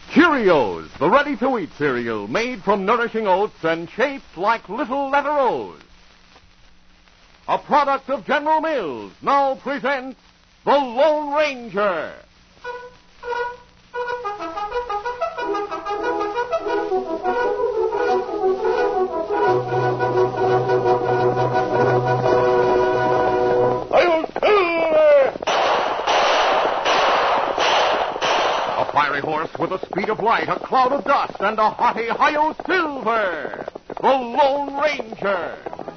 Cheerios, the ready-to-eat cereal made from nourishing oats and shaped like little letter O's. A product of General Mills now presents The Lone Ranger. A fiery horse with the speed of light, a cloud of dust, and a hearty Hi-Yo Silver, the Lone Ranger.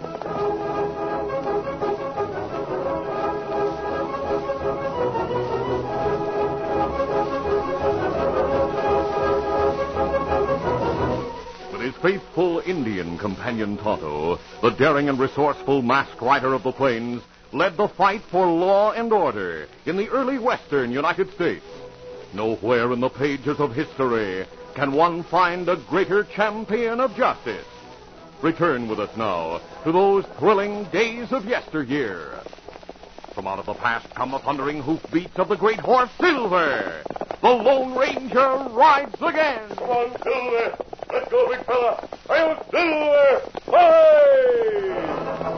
With his faithful Indian companion Tonto, the daring and resourceful masked rider of the plains led the fight for law and order in the early western United States. Nowhere in the pages of history can one find a greater champion of justice. Return with us now to those thrilling days of yesteryear. From out of the past come the thundering hoofbeats of the great horse Silver. The Lone Ranger rides again. Come on, Silver. Let's go, big fella. Hi-yo, Silver. Hi!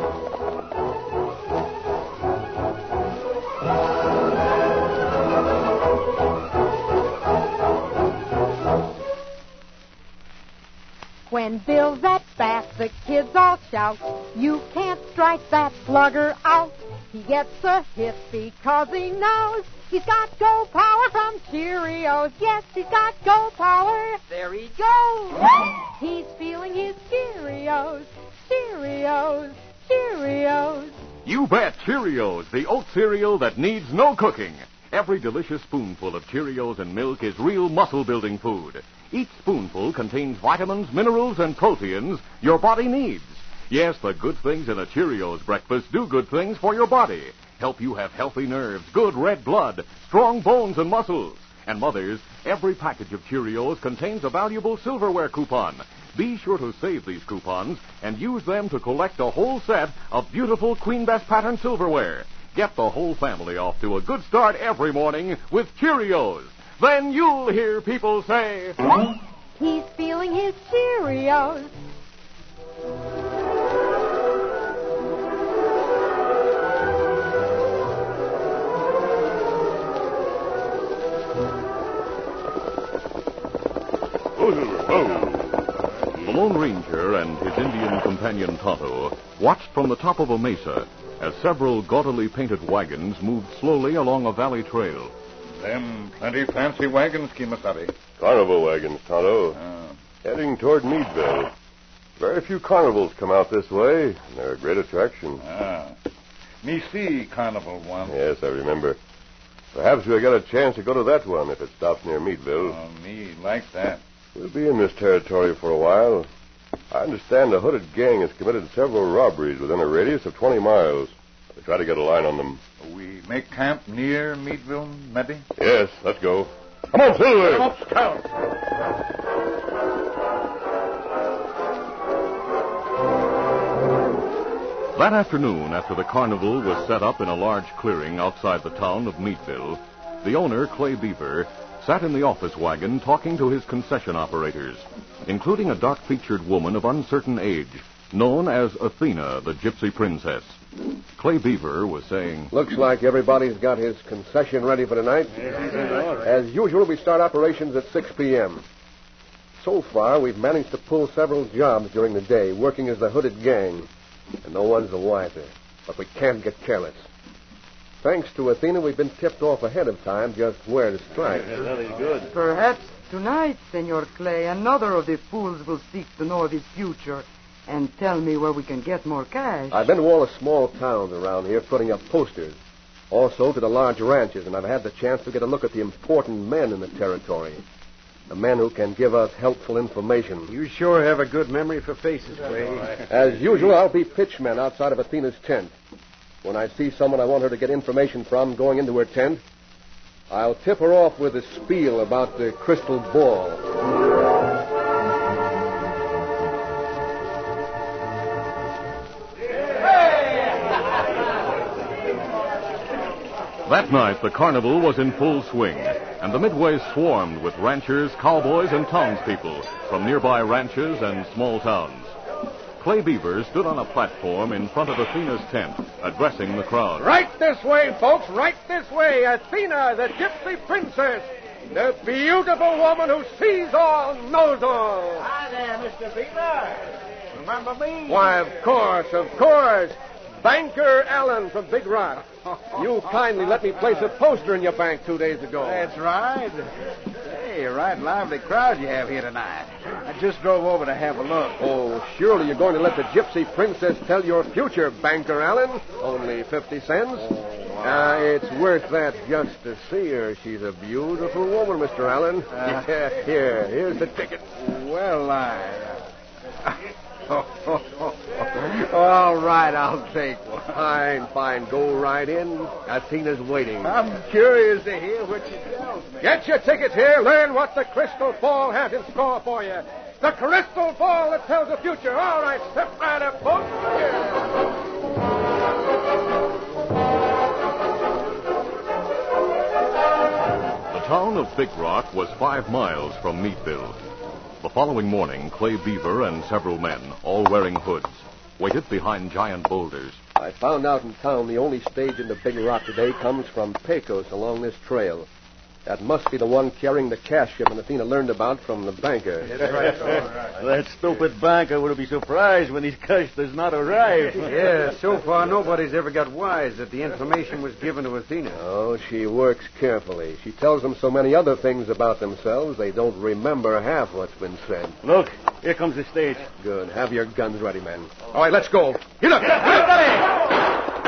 When Bill's at bat, the kids all shout, "You can't strike that slugger out." He gets a hit because he knows he's got go power from Cheerios. Yes, he's got go power. There he goes. He's feeling his Cheerios, Cheerios, Cheerios. You bet, Cheerios, the oat cereal that needs no cooking. Every delicious spoonful of Cheerios and milk is real muscle-building food. Each spoonful contains vitamins, minerals, and proteins your body needs. Yes, the good things in a Cheerios breakfast do good things for your body. Help you have healthy nerves, good red blood, strong bones and muscles. And mothers, every package of Cheerios contains a valuable silverware coupon. Be sure to save these coupons and use them to collect a whole set of beautiful Queen Bess pattern silverware. Get the whole family off to a good start every morning with Cheerios. Then you'll hear people say, He's feeling his Cheerios. The Lone Ranger and his Indian companion Tonto watched from the top of a mesa as several gaudily painted wagons moved slowly along a valley trail. Them plenty fancy wagons, Kimasabi. Carnival wagons, Tonto. Heading toward Meadville. Very few carnivals come out this way, and they're a great attraction. Me see carnival one. Yes, I remember. Perhaps we'll get a chance to go to that one if it stops near Meadville. Oh, me like that. We'll be in this territory for a while. I understand a hooded gang has committed several robberies within a radius of 20 miles. I'll try to get a line on them. We make camp near Meadville, maybe? Yes, let's go. Come on, Silver! Come up, Scout! That afternoon, after the carnival was set up in a large clearing outside the town of Meadville, the owner, Clay Beaver, sat in the office wagon talking to his concession operators, including a dark-featured woman of uncertain age, known as Athena, the gypsy princess. Clay Beaver was saying, "Looks like everybody's got his concession ready for tonight. As usual, we start operations at 6 p.m. So far, we've managed to pull several jobs during the day, working as the hooded gang, and no one's the wiser. But we can't get careless. Thanks to Athena, we've been tipped off ahead of time just where to strike." Perhaps tonight, Senor Clay, another of the fools will seek to know of his future and tell me where we can get more cash. I've been to all the small towns around here putting up posters. Also to the large ranches, and I've had the chance to get a look at the important men in the territory. The men who can give us helpful information. You sure have a good memory for faces, Clay. As usual, I'll be pitchman outside of Athena's tent. When I see someone I want her to get information from going into her tent, I'll tip her off with a spiel about the crystal ball. That night, the carnival was in full swing, and the Midway swarmed with ranchers, cowboys, and townspeople from nearby ranches and small towns. Clay Beaver stood on a platform in front of Athena's tent, addressing the crowd. Right this way, folks, right this way. Athena, the gypsy princess. The beautiful woman who sees all, knows all. Hi there, Mr. Beaver. Remember me? Why, of course. Banker Allen from Big Rock. You kindly let me place a poster in your bank 2 days ago. That's right. Hey, right lively crowd you have here tonight. I just drove over to have a look. Oh, surely you're going to let the gypsy princess tell your future, Banker Allen. Only 50 cents. It's worth that just to see her. She's a beautiful woman, Mr. Allen. Here's the ticket. Well, all right, I'll take one. Fine. Go right in. Athena's waiting. I'm curious to hear what you tell me. Get your tickets here. Learn what the Crystal Ball has in store for you. The Crystal Ball that tells the future. All right, step right up, folks. The town of Big Rock was 5 miles from Meadville. The following morning, Clay Beaver and several men, all wearing hoods, waited behind giant boulders. I found out in town the only stage into Big Rock today comes from Pecos along this trail. That must be the one carrying the cash shipment Athena learned about from the banker. That's right. That stupid banker would be surprised when his cash does not arrive. Yeah, so far nobody's ever got wise that the information was given to Athena. Oh, she works carefully. She tells them so many other things about themselves, they don't remember half what's been said. Look, here comes the stage. Good. Have your guns ready, men. All right, let's go. Get up!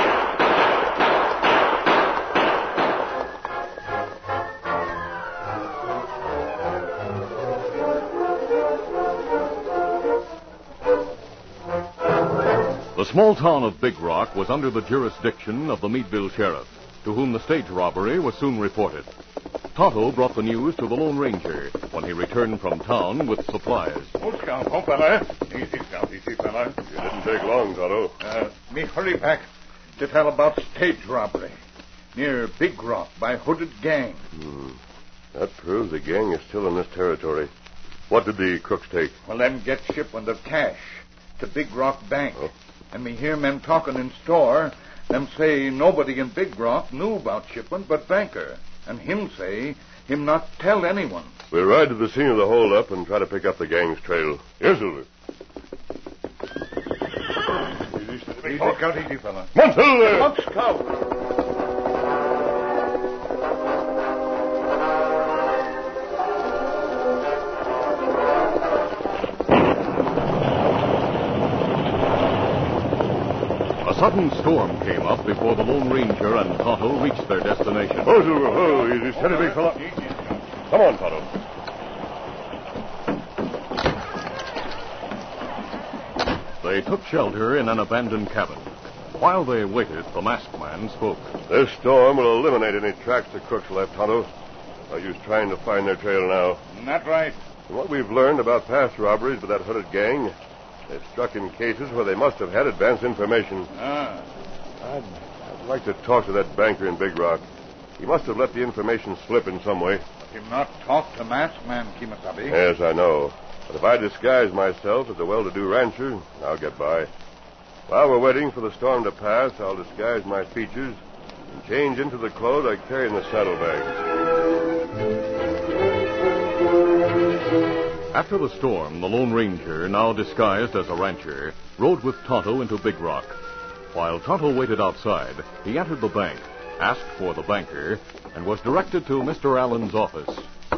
The small town of Big Rock was under the jurisdiction of the Meadville sheriff, to whom the stage robbery was soon reported. Tonto brought the news to the Lone Ranger when he returned from town with supplies. Hold scout, fella. Easy, fella. You didn't take long, Tonto. Me hurry back to tell about stage robbery near Big Rock by hooded gang. That proves the gang is still in this territory. What did the crooks take? Well, them get shipment of cash to Big Rock Bank. Oh. And me hear men talking in store. Them say nobody in Big Rock knew about shipment but banker. And him say him not tell anyone. We'll ride to the scene of the holdup and try to pick up the gang's trail. Yes, Silver. Easy, scout, easy, fella. Come on, Silver! Come, scout. A sudden storm came up before the Lone Ranger and Tonto reached their destination. Oh, Silver. Oh, easy. Steady, big fella. Come on, Tonto. They took shelter in an abandoned cabin. While they waited, the masked man spoke. This storm will eliminate any tracks the crooks left, Tonto. No use trying to find their trail now. Not right. From what we've learned about past robberies by that hooded gang, they've struck in cases where they must have had advance information. I'd like to talk to that banker in Big Rock. He must have let the information slip in some way. Him not talk to masked man, Kimasabi. Yes, I know. But if I disguise myself as a well-to-do rancher, I'll get by. While we're waiting for the storm to pass, I'll disguise my features and change into the clothes I carry in the saddlebags. After the storm, the Lone Ranger, now disguised as a rancher, rode with Tonto into Big Rock. While Tonto waited outside, he entered the bank, asked for the banker, and was directed to Mr. Allen's office.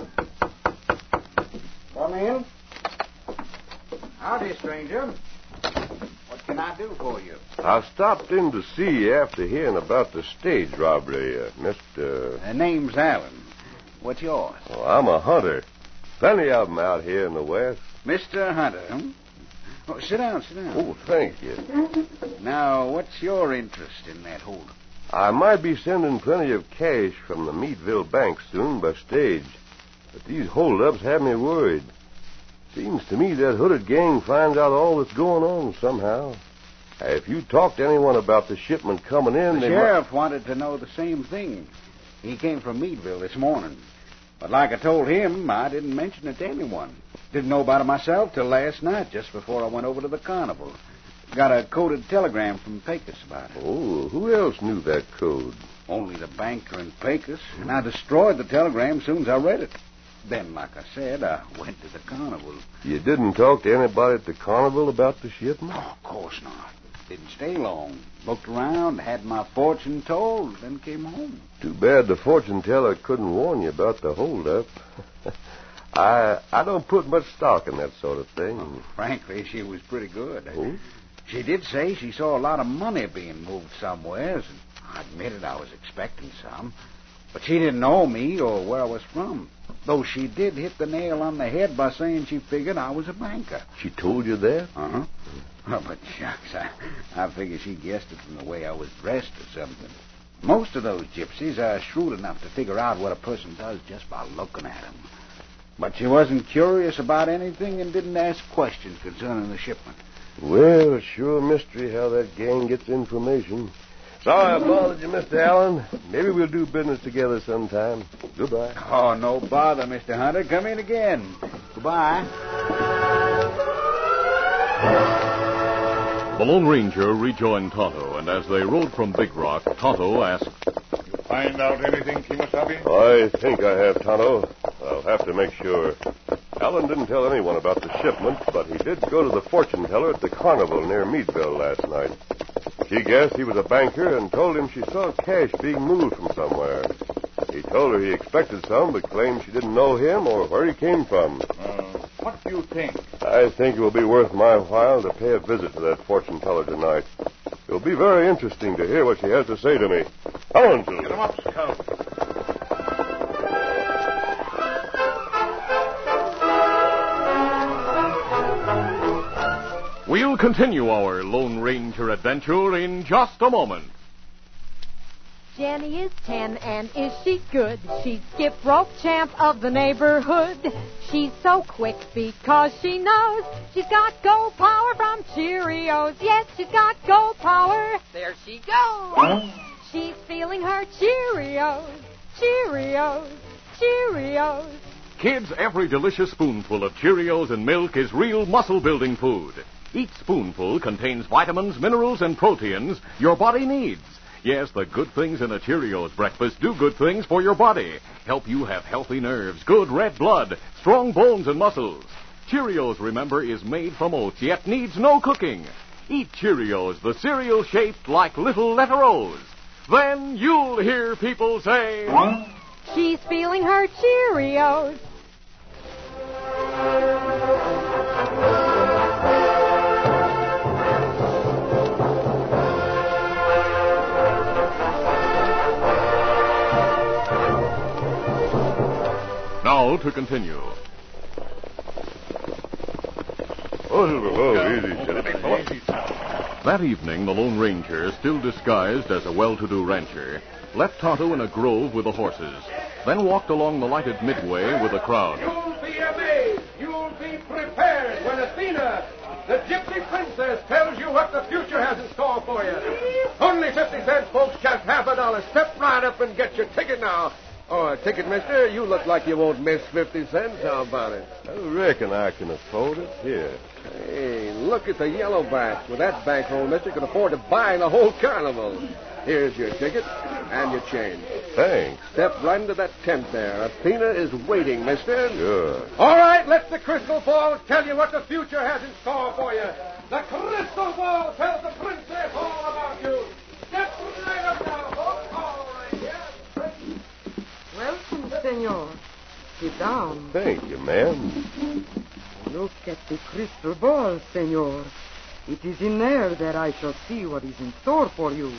Come in. Howdy, stranger. What can I do for you? I stopped in to see you after hearing about the stage robbery, Mr. Name's Allen. What's yours? Oh, I'm a hunter. Plenty of them out here in the West. Mr. Hunter, huh? Oh, sit down. Oh, thank you. Now, what's your interest in that holdup? I might be sending plenty of cash from the Meadville Bank soon by stage, but these holdups have me worried. Seems to me that hooded gang finds out all that's going on somehow. If you talked to anyone about the shipment coming in, The sheriff wanted to know the same thing. He came from Meadville this morning. But like I told him, I didn't mention it to anyone. Didn't know about it myself till last night, just before I went over to the carnival. Got a coded telegram from Pecos about it. Oh, who else knew that code? Only the banker and Pecos, and I destroyed the telegram as soon as I read it. Then, like I said, I went to the carnival. You didn't talk to anybody at the carnival about the shipment? Oh, of course not. Didn't stay long. Looked around, had my fortune told, then came home. Too bad the fortune teller couldn't warn you about the holdup. I don't put much stock in that sort of thing. Oh, frankly, she was pretty good. Oh? She did say she saw a lot of money being moved somewheres, and I admitted I was expecting some. But she didn't know me or where I was from. Though she did hit the nail on the head by saying she figured I was a banker. She told you that? Uh-huh. Oh, but shucks, I figured she guessed it from the way I was dressed or something. Most of those gypsies are shrewd enough to figure out what a person does just by looking at him. But she wasn't curious about anything and didn't ask questions concerning the shipment. Well, it's sure a mystery how that gang gets information. Sorry I bothered you, Mr. Allen. Maybe we'll do business together sometime. Goodbye. Oh, no bother, Mr. Hunter. Come in again. Goodbye. The Lone Ranger rejoined Tonto, and as they rode from Big Rock, Tonto asked, You find out anything, Kimasabi? I think I have, Tonto. I'll have to make sure. Allen didn't tell anyone about the shipment, but he did go to the fortune teller at the carnival near Meadville last night. She guessed he was a banker and told him she saw cash being moved from somewhere. He told her he expected some, but claimed she didn't know him or where he came from. What do you think? I think it will be worth my while to pay a visit to that fortune teller tonight. It will be very interesting to hear what she has to say to me. Come on, Silver. Get him up, Scout. We'll continue our Lone Ranger adventure in just a moment. Jenny is 10, and is she good? She's skip rope champ of the neighborhood. She's so quick because she knows she's got go power from Cheerios. Yes, she's got go power. There she goes. She's feeling her Cheerios. Cheerios. Cheerios. Kids, every delicious spoonful of Cheerios and milk is real muscle-building food. Each spoonful contains vitamins, minerals, and proteins your body needs. Yes, the good things in a Cheerios breakfast do good things for your body. Help you have healthy nerves, good red blood, strong bones and muscles. Cheerios, remember, is made from oats, yet needs no cooking. Eat Cheerios, the cereal shaped like little letter O's. Then you'll hear people say, She's feeling her Cheerios. Now to continue. Easy. That evening, the Lone Ranger, still disguised as a well-to-do rancher, left Tonto in a grove with the horses, then walked along the lighted midway with the crowd. You'll be amazed. You'll be prepared when Athena, the gypsy princess, tells you what the future has in store for you. Only 50 cents, folks, just $50. Step right up and get your ticket now. Oh, a ticket, mister? You look like you won't miss 50 cents. How about it? I reckon I can afford it. Here. Hey, look at the yellow back. With that bankroll, mister, you can afford to buy the whole carnival. Here's your ticket and your change. Thanks. Step right into that tent there. Athena is waiting, mister. Sure. All right, let the crystal ball tell you what the future has in store for you. The crystal ball tells the princess all about you. Step right up now, folks. All right, yeah. Welcome, senor. Sit down. Thank you, ma'am. Look at the crystal ball, senor. It is in there that I shall see what is in store for you.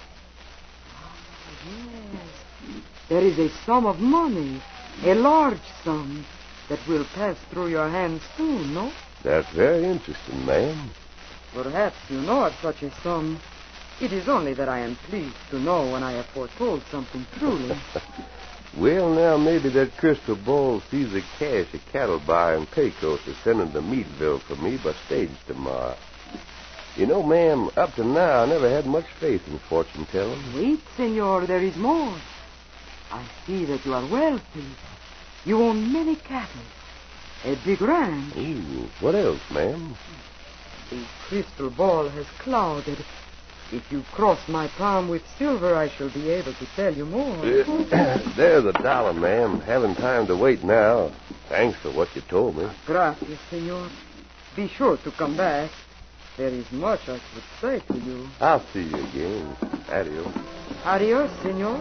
Yes. There is a sum of money, a large sum, that will pass through your hands soon, no? That's very interesting, ma'am. Perhaps you know of such a sum. It is only that I am pleased to know when I have foretold something truly. Well, now, maybe that crystal ball sees the cash a cattle buyer in Pecos is sending to Meadville for me by stage tomorrow. You know, ma'am, up to now, I never had much faith in fortune telling. Wait, senor, there is more. I see that you are wealthy. You own many cattle. A big ranch. Ooh, what else, ma'am? The crystal ball has clouded. If you cross my palm with silver, I shall be able to tell you more. There's $1, ma'am. Haven't time to wait now. Thanks for what you told me. Gracias, senor. Be sure to come back. There is much I could say to you. I'll see you again. Adios. Adios, senor.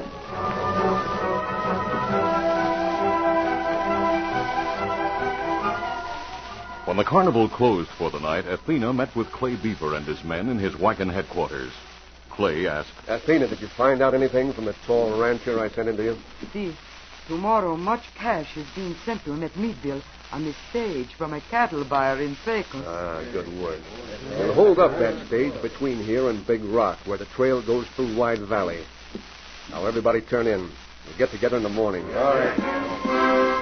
When the carnival closed for the night, Athena met with Clay Beaver and his men in his wagon headquarters. Clay asked, Athena, did you find out anything from the tall rancher I sent into you? See, tomorrow much cash is being sent to him at Meadville on the stage from a cattle buyer in Pecos. Good work. We'll hold up that stage between here and Big Rock, where the trail goes through Wide Valley. Now, everybody turn in. We'll get together in the morning. All right.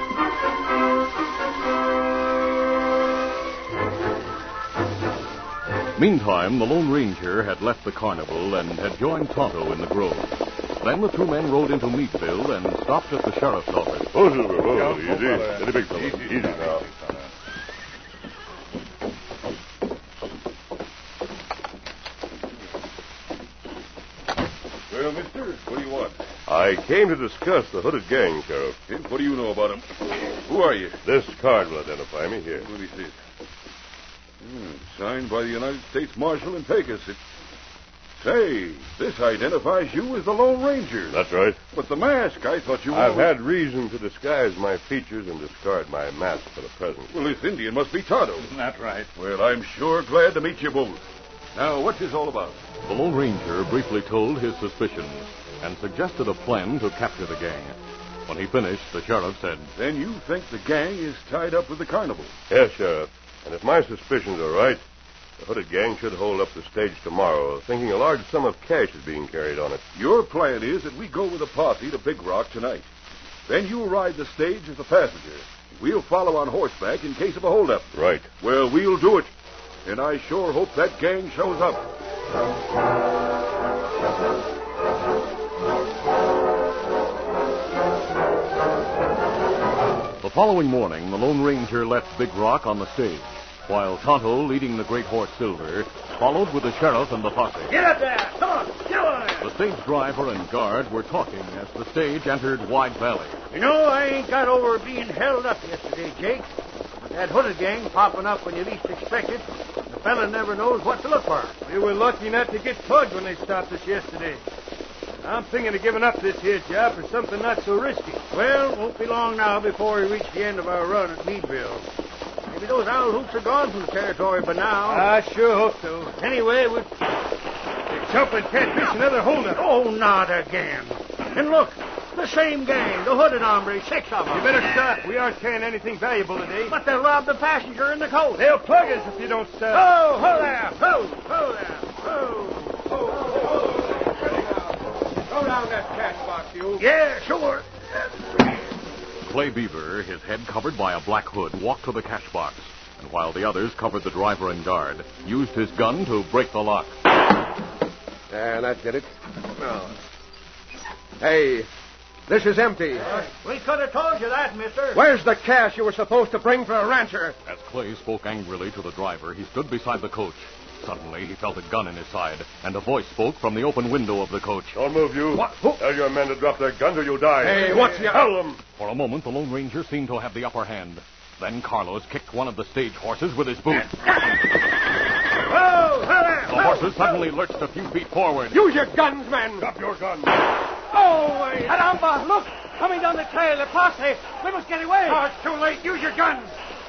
Meantime, the Lone Ranger had left the carnival and had joined Tonto in the grove. Then the two men rode into Meadville and stopped at the sheriff's office. Oh, easy. Steady, big fella. Easy now. Well, mister, what do you want? I came to discuss the hooded gang, Sheriff. What do you know about them? Who are you? This card will identify me here. Let me see it. Signed by the United States Marshal in Pecos. Say, this identifies you as the Lone Ranger. That's right. But the mask, I thought you were... I've had reason to disguise my features and discard my mask for the present. Well, this Indian must be Tonto. That's right. Well, I'm sure glad to meet you both. Now, what's this all about? The Lone Ranger briefly told his suspicions and suggested a plan to capture the gang. When he finished, the sheriff said, Then you think the gang is tied up with the carnival? Yes, Sheriff. And if my suspicions are right, the hooded gang should hold up the stage tomorrow, thinking a large sum of cash is being carried on it. Your plan is that we go with a posse to Big Rock tonight. Then you'll ride the stage as a passenger. We'll follow on horseback in case of a holdup. Right. Well, we'll do it. And I sure hope that gang shows up. The following morning, the Lone Ranger left Big Rock on the stage, while Tonto, leading the great horse Silver, followed with the sheriff and the posse. Get up there! Come on! Get on there! The stage driver and guard were talking as the stage entered Wide Valley. You know, I ain't got over being held up yesterday, Jake. With that hooded gang popping up when you least expect it, the fella never knows what to look for. We were lucky not to get plugged when they stopped us yesterday. I'm thinking of giving up this here job for something not so risky. Well, won't be long now before we reach the end of our run at Meadville. Maybe those owl hoops are gone from the territory by now. I sure hope so. Anyway, we're jumping catfish another holdup. Oh, not again. And look, the same gang, the hooded hombre, 6 of them. You better stop. We aren't carrying anything valuable today. But they'll rob the passenger in the coach. They'll plug us if you don't stop. Oh, ho there! Ho there! Ho! Throw down that cash box, you. Yeah, sure. Clay Beaver, his head covered by a black hood, walked to the cash box, and while the others covered the driver and guard, used his gun to break the lock. And that did it. No. Hey, this is empty. We could have told you that, mister. Where's the cash you were supposed to bring for a rancher? As Clay spoke angrily to the driver, he stood beside the coach. Suddenly, he felt a gun in his side, and a voice spoke from the open window of the coach. Don't move, you. What? Who? Tell your men to drop their guns or you'll die. Hey, what's the... Tell them. For a moment, the Lone Ranger seemed to have the upper hand. Then Carlos kicked one of the stage horses with his boot. Oh, The horses suddenly lurched a few feet forward. Use your guns, men! Drop your guns. Oh, wait. Caramba, look! Coming down the trail, the posse. We must get away. Oh, it's too late. Use your guns.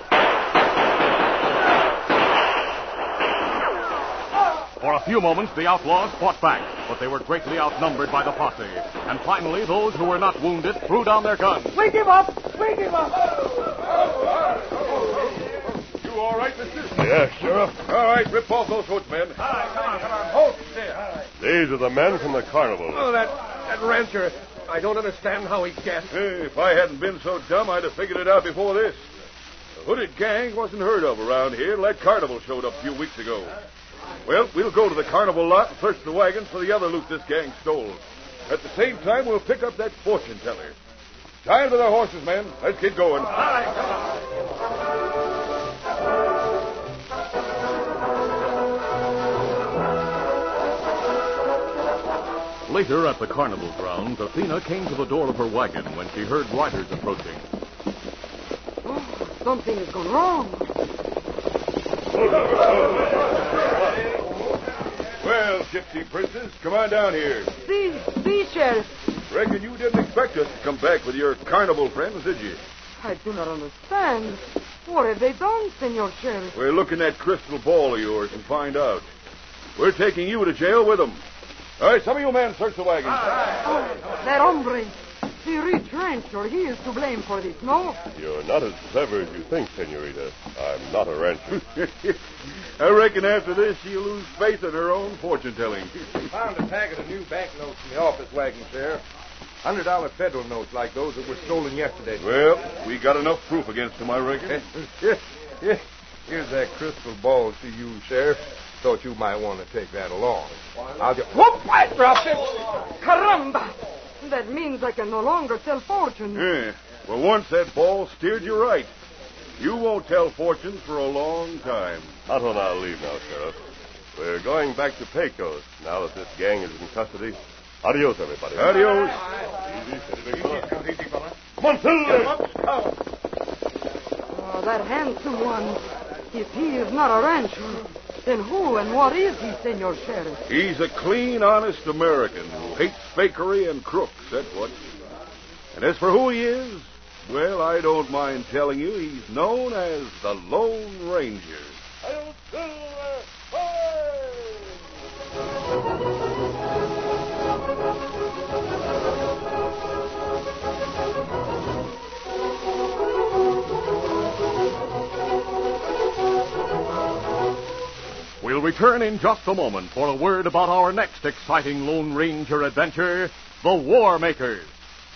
For a few moments, the outlaws fought back, but they were greatly outnumbered by the posse. And finally, those who were not wounded threw down their guns. We give up! We give up! You all right, mister? Yes, Sheriff. All right, rip off those hoods, men. Come on. Hold still. These are the men from the carnival. Oh, that rancher. I don't understand how he guessed. Hey, if I hadn't been so dumb, I'd have figured it out before this. The hooded gang wasn't heard of around here till that carnival showed up a few weeks ago. Well, we'll go to the carnival lot and search the wagons for the other loot this gang stole. At the same time, we'll pick up that fortune teller. Time to the horses, men. Let's get going. Later at the carnival grounds, Athena came to the door of her wagon when she heard riders approaching. Oh, something has gone wrong. Well, Gypsy Princess, come on down here. See, Sheriff. Reckon you didn't expect us to come back with your carnival friends, did you? I do not understand. What have they done, Senor Sheriff? We'll look in that crystal ball of yours and find out. We're taking you to jail with them. All right, some of you men search the wagons. Oh, that hombre. The rich rancher, he is to blame for this, no? You're not as clever as you think, Senorita. I'm not a rancher. I reckon after this she'll lose faith in her own fortune-telling. Found a packet of new banknotes in the office wagon, Sheriff. $100 federal notes like those that were stolen yesterday. Well, we got enough proof against them, I reckon. Here's that crystal ball to you, Sheriff. Thought you might want to take that along. I'll just... Whoop! I dropped it! Caramba! That means I can no longer tell fortunes. Yeah. Well, once that ball steered you right. You won't tell fortunes for a long time. Not on our leave now, Sheriff. We're going back to Pecos now that this gang is in custody. Adios, everybody. Adios. Easy, steady, big fella. Easy, fella. Montilda! Oh, that handsome one. If he is not a rancher, then who and what is he, Senor Sheriff? He's a clean, honest American who hates fakery and crooks, that's what. And as for who he is, well, I don't mind telling you he's known as the Lone Ranger. We'll return in just a moment for a word about our next exciting Lone Ranger adventure, the War Makers.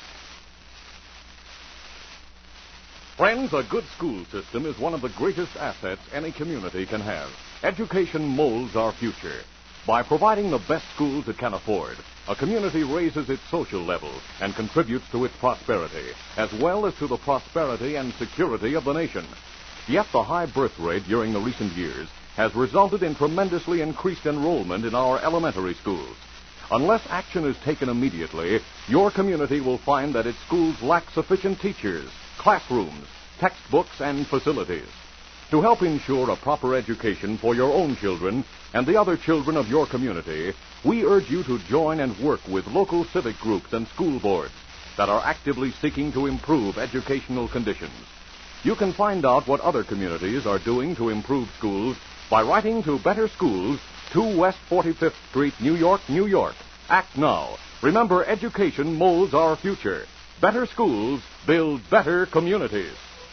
Friends, a good school system is one of the greatest assets any community can have. Education molds our future. By providing the best schools it can afford, a community raises its social level and contributes to its prosperity, as well as to the prosperity and security of the nation. Yet the high birth rate during the recent years has resulted in tremendously increased enrollment in our elementary schools. Unless action is taken immediately, your community will find that its schools lack sufficient teachers, classrooms, textbooks, and facilities. To help ensure a proper education for your own children and the other children of your community, we urge you to join and work with local civic groups and school boards that are actively seeking to improve educational conditions. You can find out what other communities are doing to improve schools by writing to Better Schools, 2 West 45th Street, New York, New York. Act now. Remember, education molds our future. Better schools build better communities.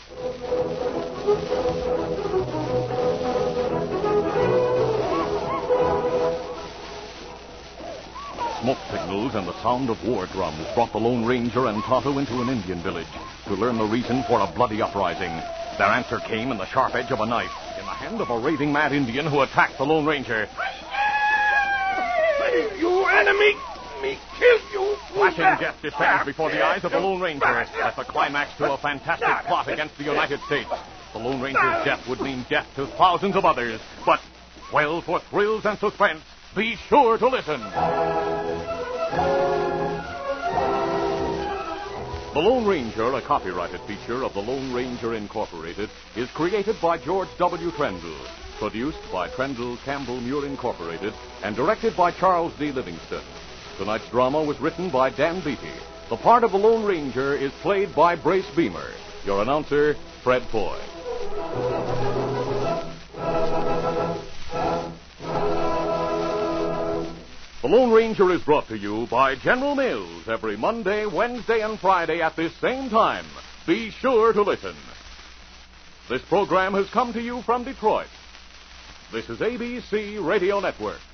Smoke signals and the sound of war drums brought the Lone Ranger and Tonto into an Indian village to learn the reason for a bloody uprising. Their answer came in the sharp edge of a knife in the hand of a raving mad Indian who attacked the Lone Ranger. You enemy! Me kill you! Flashing death descends before the eyes of the Lone Ranger as the climax to a fantastic plot against the United States. The Lone Ranger's death would mean death to thousands of others. But, well, for thrills and suspense, be sure to listen. The Lone Ranger, a copyrighted feature of the Lone Ranger Incorporated, is created by George W. Trendle, produced by Trendle Campbell Muir Incorporated, and directed by Charles D. Livingston. Tonight's drama was written by Dan Beatty. The part of the Lone Ranger is played by Brace Beamer. Your announcer, Fred Foy. The Lone Ranger is brought to you by General Mills every Monday, Wednesday, and Friday at this same time. Be sure to listen. This program has come to you from Detroit. This is ABC Radio Network.